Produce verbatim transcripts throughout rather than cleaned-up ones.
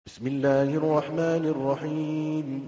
بسم الله الرحمن الرحيم.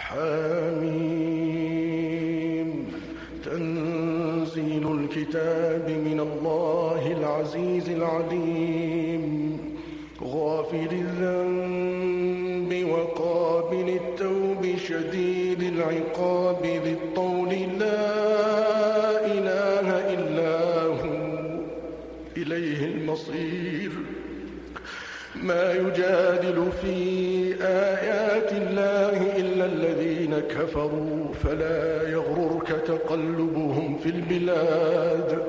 حميم. تنزيل الكتاب من الله العزيز العليم، غافر الذنب وقابل التوب شديد العقاب ذي الطول لا إله إلا هو إليه المصير. ما يجادل في آيات الله إلا الذين كفروا فلا يغررك تقلبهم في البلاد.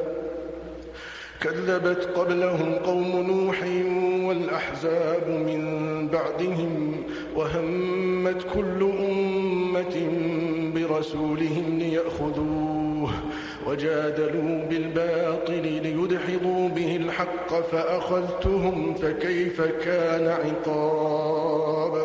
كذبت قبلهم قوم نوح والأحزاب من بعدهم، وهمت كل أمة برسولهم ليأخذوه، وجادلوا بالباطل ليدحضوا به الحق فأخذتهم فكيف كان عقاب.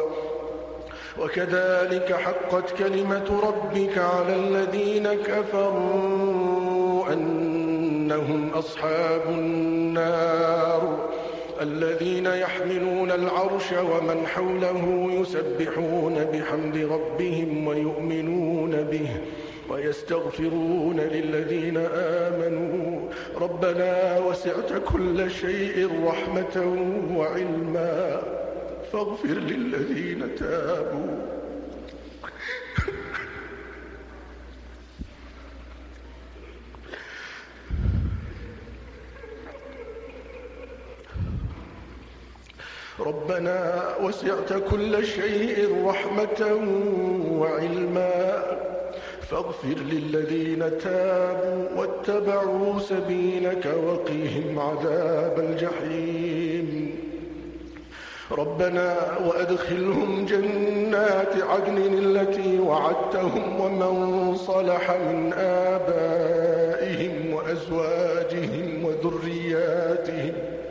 وكذلك حقت كلمة ربك على الذين كفروا أنهم أصحاب النار، الذين يحملون العرش ومن حوله يسبحون بحمد ربهم ويؤمنون به ويستغفرون للذين آمنوا ربنا وسعت كل شيء رحمة وعلما فاغفر للذين تابوا ربنا وسعت كل شيء رحمة وعلما فاغفر للذين تابوا واتبعوا سبيلك وقهم عذاب الجحيم. ربنا وأدخلهم جنات عدن التي وعدتهم ومن صلح من آبائهم وأزواجهم وذرياتهم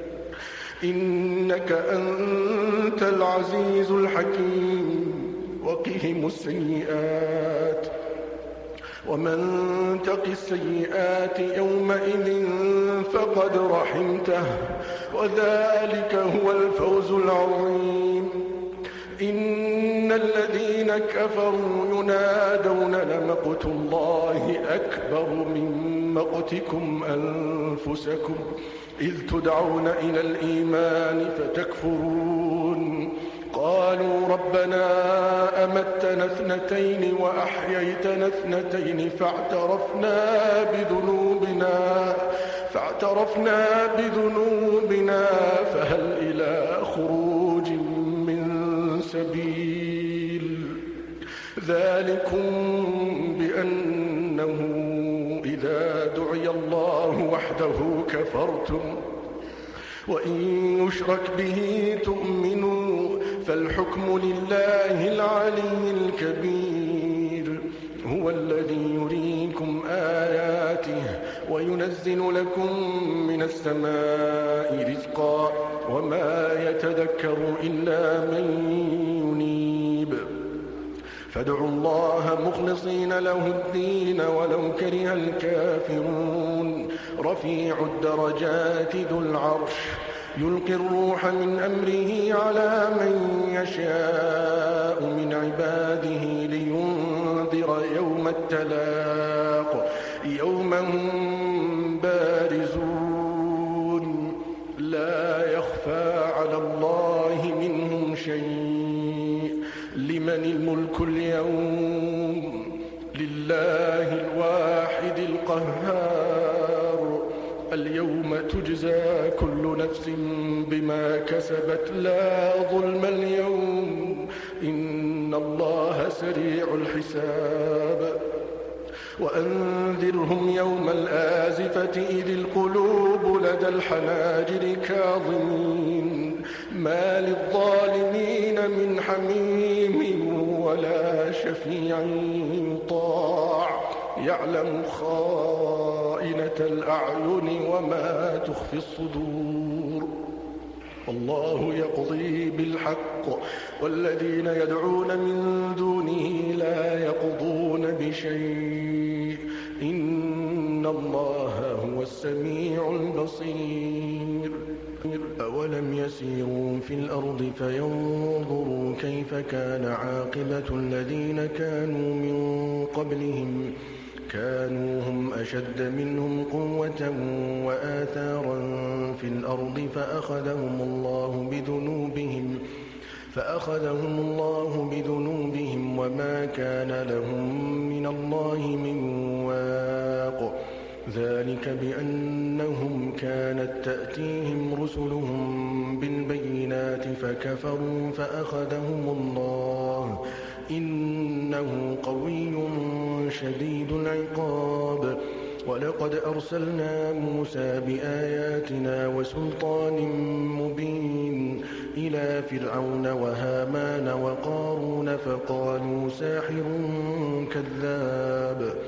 إنك أنت العزيز الحكيم. وقهم السيئات ومن تق السيئات يومئذ فقد رحمته وذلك هو الفوز العظيم. إن الذين كفروا ينادون لمقت الله أكبر من مقتكم أنفسكم إذ تدعون إلى الإيمان فتكفرون. قالوا ربنا أمتنا اثنتين وأحييتنا اثنتين فاعترفنا بذنوبنا فاعترفنا بذنوبنا فهل إلى خروج من سبيل. ذلكم بأنه إذا دعي الله وحده كفرتم وإن يشرك به تؤمنوا فالحكم لله العلي الكبير. هو الذي يريكم آياته وينزل لكم من السماء رزقا وما يتذكر إلا من ينيب. فادعوا الله مخلصين له الدين ولو كره الكافرون. رفيع الدرجات ذو العرش يلقي الروح من أمره على من يشاء من عباده لينذر يوم التلاق يوم هم بارزون لا يخفى على الله منهم شيء. لمن الملك اليوم؟ لله الواحد القهار. اليوم تجزى كل نفس بما كسبت لا ظلم اليوم إن الله سريع الحساب. وأنذرهم يوم الآزفة إذ القلوب لدى الحناجر كاظمين ما للظالمين من حميم ولا شفيع يطاع يعلم خائنة الأعين وما تخفي الصدور. والله يقضي بالحق والذين يدعون من دونه لا يقضون بشيء إن الله هو السميع البصير. أولم يسيروا في الأرض فينظروا كيف كان عاقبة الذين كانوا من قبلهم كانوا هم أشد منهم قوة وآثارا في الأرض فأخذهم الله بذنوبهم فأخذهم الله بذنوبهم وما كان لهم من الله من واق ذلك بأنهم كانت تأتيهم رسلهم بالبينات فكفروا فأخذهم الله إنه قوي شديد العقاب ولقد أرسلنا موسى بآياتنا وسلطان مبين إلى فرعون وهامان وقارون فقالوا ساحر كذاب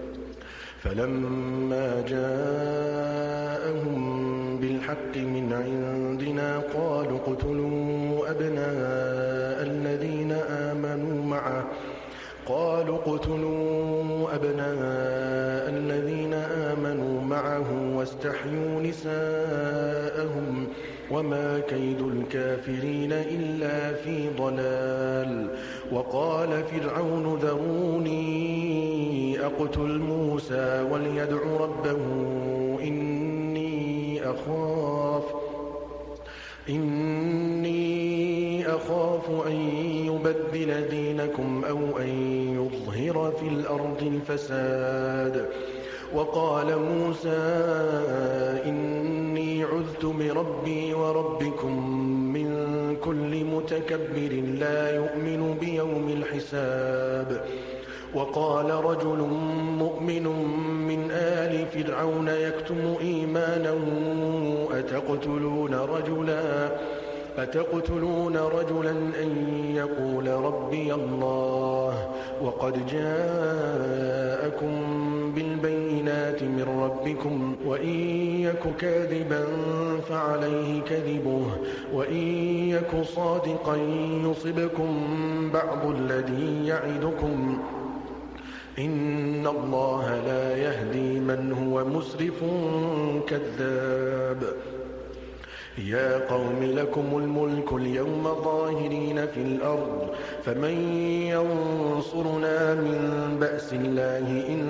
فلما جاءهم بالحق من عندنا قالوا اقتلوا أبناء الذين آمنوا معه قالوا اقتلوا أبناء الذين آمنوا معه واستحيوا نساءهم وما كيد الكافرين إلا في ضلال وقال فرعون ذروني أقتل موسى وليدع ربه إني أخاف إني أخاف أن يبدل دينكم أو أن يظهر في الأرض الفساد وقال موسى إني عذت بربي وربكم من كل متكبر لا يؤمن بيوم الحساب وقال رجل مؤمن من آل فرعون يكتم إيمانه أتقتلون رجلا أتقتلون رجلا أن يقول ربي الله وقد جاءكم بالبينات من ربكم وإن يك كاذبا فعليه كذبه وإن يك صادقا يصبكم بعض الذي يعدكم إن الله لا يهدي من هو مسرف كذاب يا قوم لكم الملك اليوم ظاهرين في الأرض فمن ينصرنا من بأس الله إن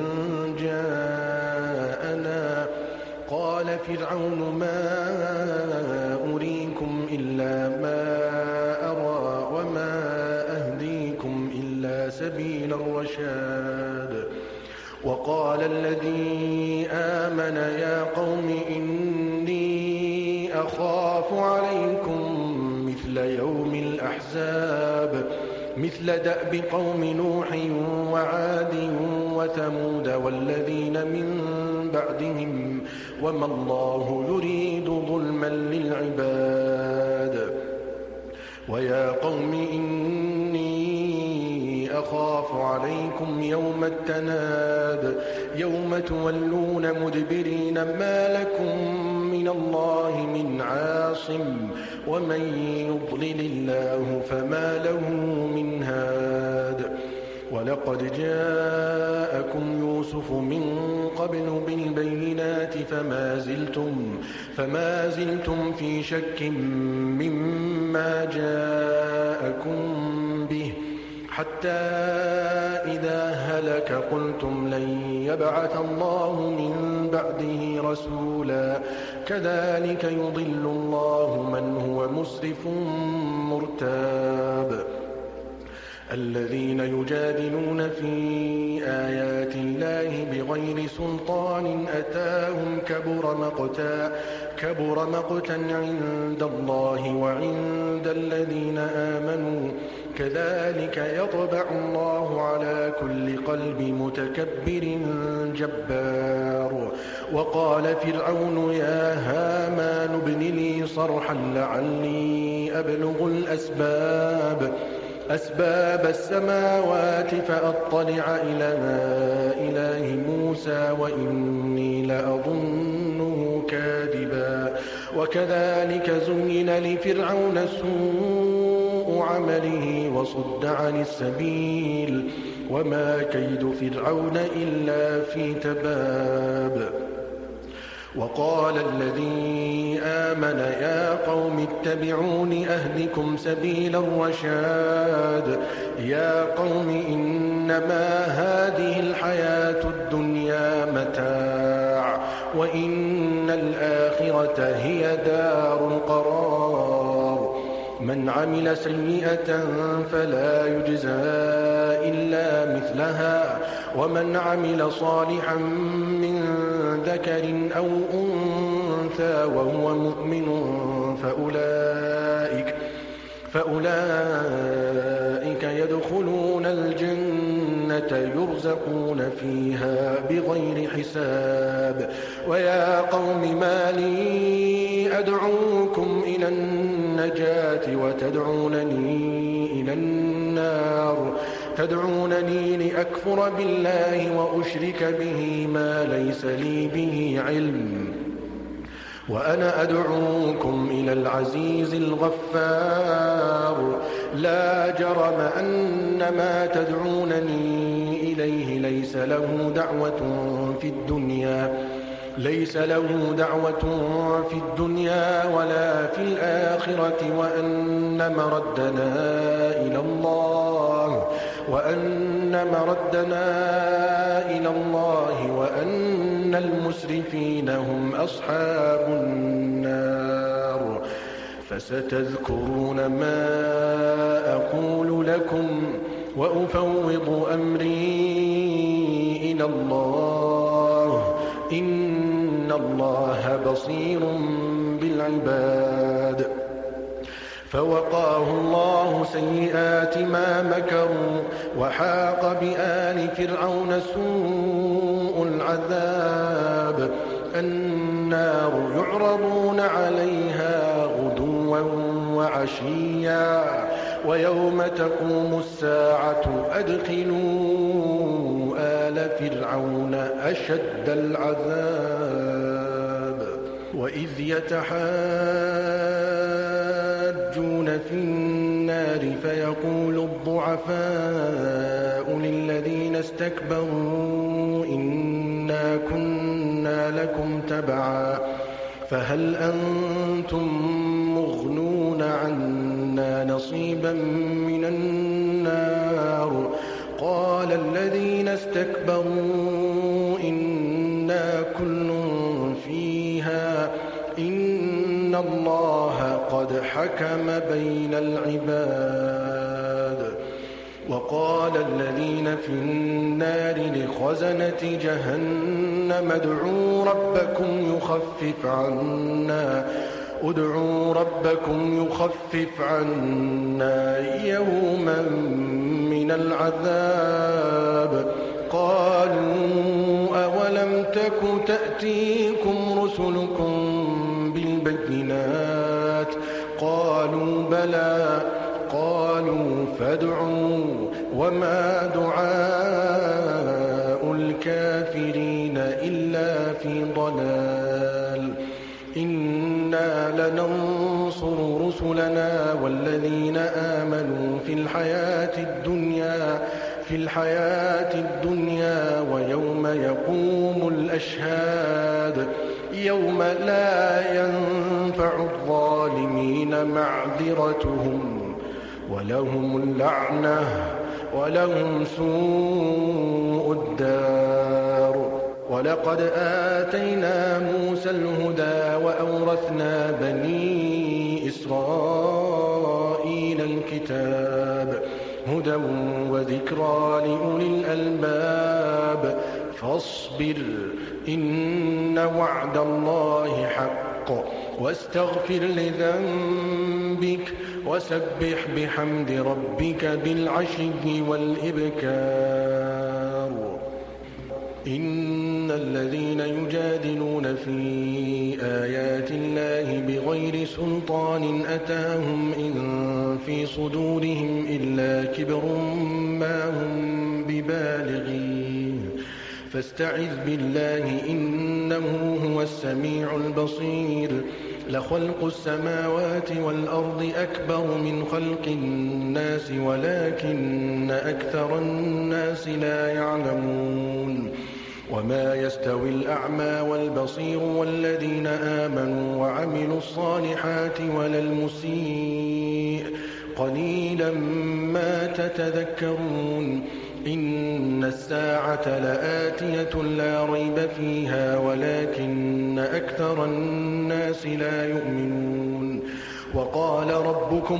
جاءنا قال فرعون ما أريكم إلا ما أرى وما أهديكم إلا سبيل الرشاد وقال الذي آمن يا قوم إني أخاف عليكم مثل يوم الأحزاب مثل دأب قوم نوح وعاد وثمود والذين من بعدهم وما الله يريد ظلما للعباد ويا قوم إني أخاف عليكم يوم التناد يوم تولون مدبرين ما لكم من الله من عاصم ومن يضلل الله فما له من هاد ولقد جاءكم يوسف من قبل بالبينات فما زلتم, فما زلتم في شك مما جاءكم به حتى إذا هلك قلتم لن يبعث الله من بعده رسولا كذلك يضل الله من هو مسرف مرتاب الذين يجادلون في آيات الله بغير سلطان أتاهم كبر مقتا كبر مقتا عند الله وعند الذين آمنوا كذلك يطبع الله على كل قلب متكبر جبار وقال فرعون يا هامان ابن لي صرحا لعلي أبلغ الأسباب أسباب السماوات فأطلع إلى إله موسى وإني لأظنه كاذبا وكذلك زين لفرعون سوء عمله وصد عن السبيل وما كيد فرعون إلا في تباب وقال الذي آمن يا قوم اتبعون أهدكم سبيل الرشاد يا قوم إنما هذه الحياة الدنيا متاع وإن الآخرة هي دار القرار من عمل سيئة فلا يجزى إلا مثلها ومن عمل صالحا من ذكر أو أنثى وهو مؤمن فأولئك, فأولئك يدخلون الجنة يرزقون فيها بغير حساب ويا قوم ما لي أدعوكم إلى النجاة وتدعونني إلى النار تدعونني لأكفر بالله وأشرك به ما ليس لي به علم وأنا أدعوكم إلى العزيز الغفار لا جرم أن ما تدعونني إليه ليس له دعوة في الدنيا ليس له دعوة في الدنيا ولا في الآخرة وأن مردنا إلى الله وأن مردنا إلى الله وأن المسرفين هم أصحاب النار فستذكرون ما أقول لكم وأفوض أمري إلى الله إن الله بصير بالعباد فوقاه الله سيئات ما مكروا وحاق بآل فرعون سوء العذاب النار يعرضون عليها غدوا وعشيا ويوم تقوم الساعة أدخلوا آل فرعون أشد العذاب وإذ يتحاجون في النار فيقول الضعفاء للذين استكبروا إنا كنا لكم تبعا فهل أنتم مغنون عنا نصيبا من النار قال الذين استكبروا إنا كل فيها إن الله قد حكم بين العباد وقال الذين في النار لخزنة جهنم ادعوا ربكم يخفف عنا ادعوا ربكم يخفف عنا يوما من العذاب قالوا أولم تك تأتيكم رسلكم بالبينات قالوا بلى قالوا فادعوا وما دعاء الكافرين إلا في ضلال إنا لننصر رسلنا والذين آمنوا في الحياة الدنيا في الحياة الدنيا ويوم يقوم الأشهاد يوم لا ينفع الظالمين معذرتهم ولهم اللعنة ولهم سوء الدار ولقد آتينا موسى الهدى وأورثنا بني إسرائيل الكتاب هدى وذكرى لأولي الألباب فاصبر إن وعد الله حق واستغفر لذنبك وسبح بحمد ربك بالعشي والإبكار إن الذين يجادلون في آيات الله بغير سلطان أتاهم إن في صدورهم إلا كبر ما هم ببالغيه فاستعذ بالله إنه هو السميع البصير لخلق السماوات والأرض أكبر من خلق الناس ولكن أكثر الناس لا يعلمون وما يستوي الأعمى والبصير والذين آمنوا وعملوا الصالحات ولا المسيء قليلا ما تتذكرون إن الساعة لآتية لا ريب فيها ولكن أكثر الناس لا يؤمنون وقال ربكم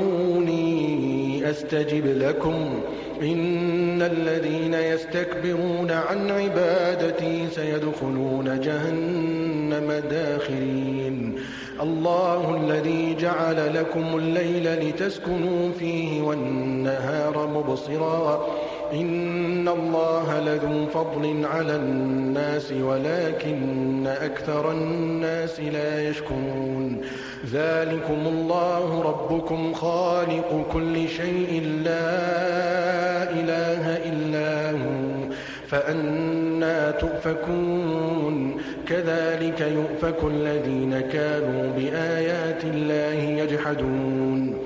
ادعوني أستجب لكم إن الذين يستكبرون عن عبادتي سيدخلون جهنم داخرين الله الذي جعل لكم الليل لتسكنوا فيه والنهار مبصرا إن الله لذو فضل على الناس ولكن أكثر الناس لا يشكرون ذلكم الله ربكم خالق كل شيء لا إله إلا هو فأنى تؤفكون كذلك يؤفك الذين كانوا بآيات الله يجحدون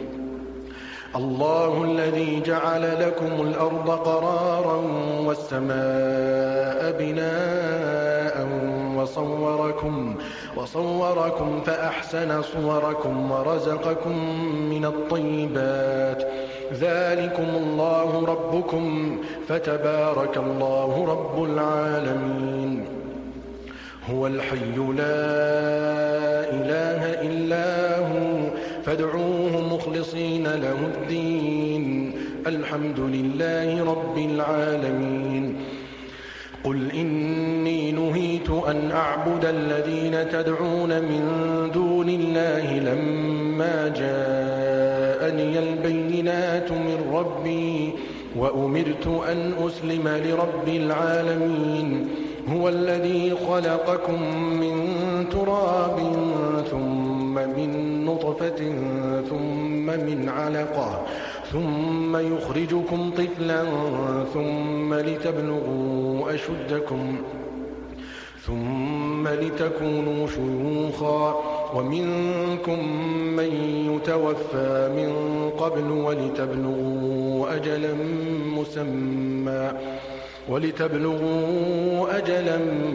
الله الذي جعل لكم الأرض قرارا والسماء بناء وصوركم, وصوركم فأحسن صوركم ورزقكم من الطيبات ذلكم الله ربكم فتبارك الله رب العالمين هو الحي لا إله إلا هو فادعوه مخلصين له الدين الحمد لله رب العالمين قل إني نهيت أن أعبد الذين تدعون من دون الله لما جاءني البينات من ربي وأمرت أن أسلم لرب العالمين هو الذي خلقكم من تراب ثم من نطفة ثم من علقة ثم يخرجكم طفلا ثم لتبلغوا أشدكم ثم لتكونوا شيوخا ومنكم من يتوفى من قبل ولتبلغوا أجلا مسمى ولتبلغوا أجلا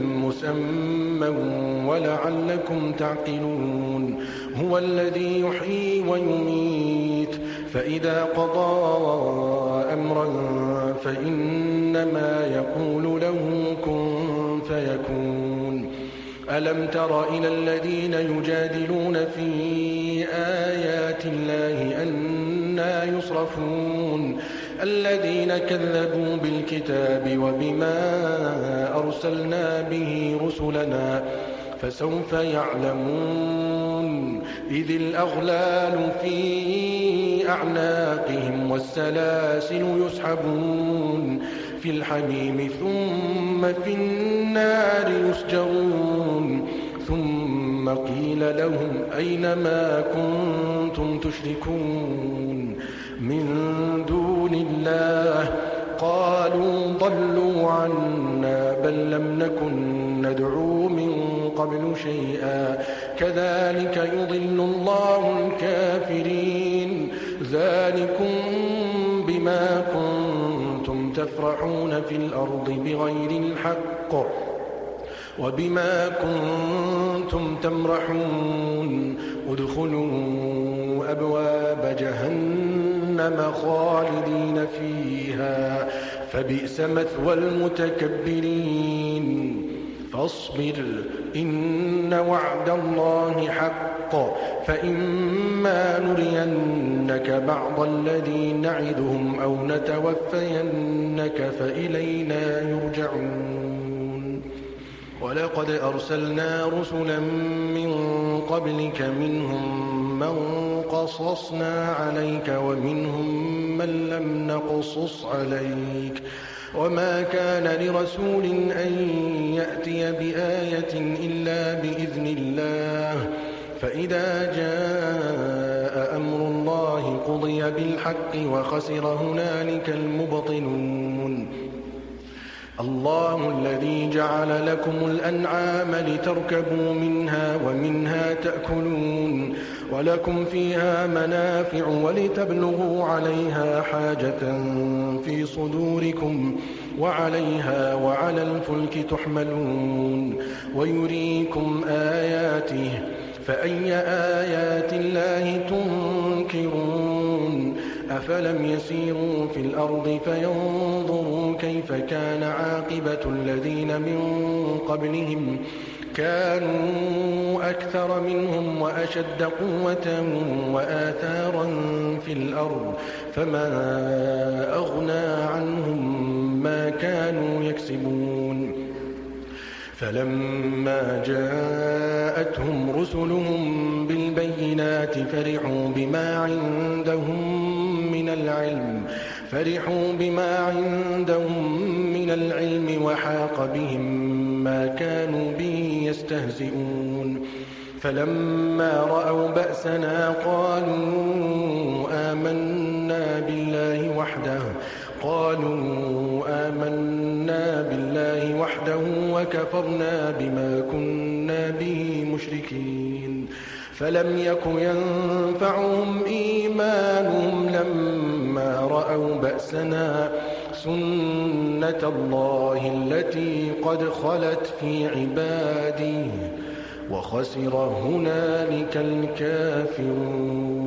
مسمى ولعلكم تعقلون هو الذي يحيي ويميت فإذا قضى أمرا فإنما يقول له كن فيكون ألم تر إلى الذين يجادلون في آيات الله أنى يصرفون الذين كذبوا بالكتاب وبما أرسلنا به رسلنا فسوف يعلمون إذ الأغلال في أعناقهم والسلاسل يسحبون في الحميم ثم في النار يسجرون ثم قيل لهم أين ما كنتم تشركون من دون الله قالوا ضلوا عنا بل لم نكن ندعو من قبل شيئا كذلك يضل الله الكافرين ذلكم بما كنتم تفرحون في الأرض بغير الحق وبما كنتم تمرحون ادخلوا أبواب جهنم خالدين فيها فبئس مثوى المتكبرين فاصبر إن وعد الله حق فإما نرينك بعض الذي نعدهم أو نتوفينك فإلينا يرجعون ولقد أرسلنا رسلا من قبلك منهم من قصصنا عليك ومنهم من لم نقصص عليك وما كان لرسول أن يأتي بآية إلا بإذن الله فإذا جاء أمر الله قضي بالحق وخسر هنالك المبطلون الله الذي جعل لكم الأنعام لتركبوا منها ومنها تأكلون ولكم فيها منافع ولتبلغوا عليها حاجة في صدوركم وعليها وعلى الفلك تحملون ويريكم آياته فأي آيات الله تنكرون أفلم يسيروا في الأرض فينظروا كيف كان عاقبة الذين من قبلهم كانوا أكثر منهم وأشد قوة وآثارا في الأرض فما أغنى عنهم ما كانوا يكسبون فلما جاءتهم رسلهم بالبينات فرحوا بما عندهم من العلم فرحوا بما عندهم من العلم وحاق بهم ما كانوا به يستهزئون فلما رأوا بأسنا قالوا آمنا بالله وحده قالوا آمنا بالله وحده وكفرنا بما كنا به مشركين فلم يك ينفعهم إيمانهم لما رأوا بأسنا سنة الله التي قد خلت في عباده وخسر هنالك الكافرون